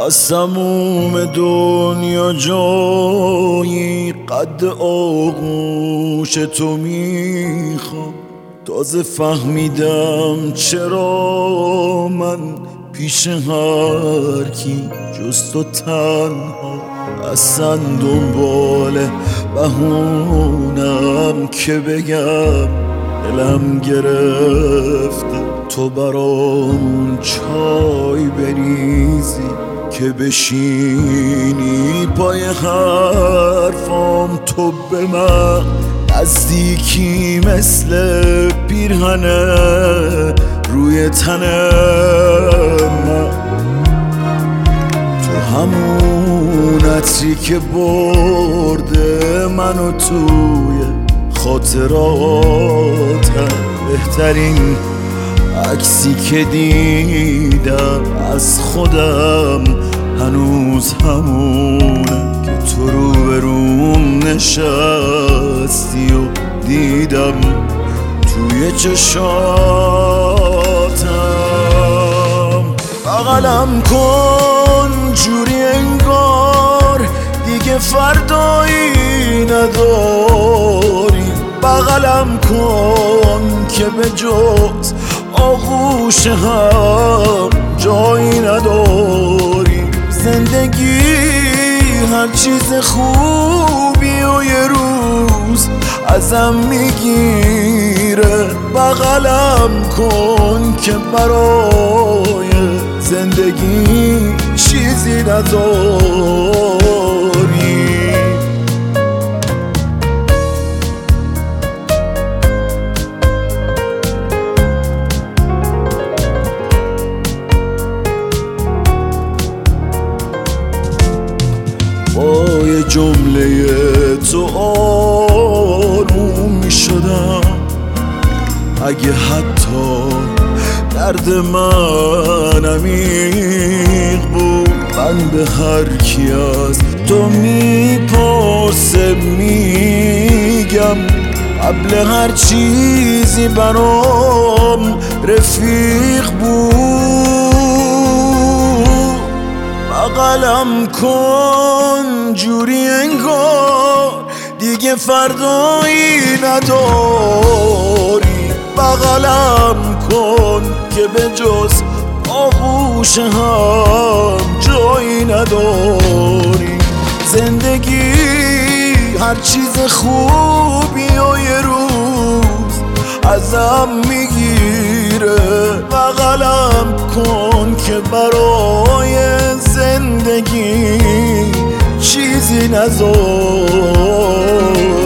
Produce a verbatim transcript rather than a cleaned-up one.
از تموم دنیا جایی قد آغوش تو میخوام. تازه فهمیدم چرا من پیش هر کی جز تو تنها. اصلا دنبال بهونم که بگم دلم گرفته تو برام چای بریزی که بشینی پای حرفام. تو به من نزدیکی مثل پیرهنه روی تن من. تو همون عطری که برده منو توی خاطراتم. بهترین عکسی که دیدم از خودم هنوز همونه که تو رو به روم نشستی و دیدم توی چشاتم. بغلم کن جوری انگار دیگه فردایی نداری. بغلم کن که به جز آغوش هم جایی نداری. زندگی هر چیز خوبی و یه روز ازم میگیره. بغلم کن که برای زندگی چیزی نداری. با یه جمله تو آروم می شدم. اگه حتی درد من عمیق بود من به هر کی از تو میپرسه میگم قبل هر چیزی برام رفیق بود. بغلم کن جوری انگار دیگه فردایی نداری. بغلم کن که به جز آغوش هم جایی نداری. زندگی هر چیز خوبی و یه روز ازم میگیره. بغلم کن که برای زندگی چیزی نذاری.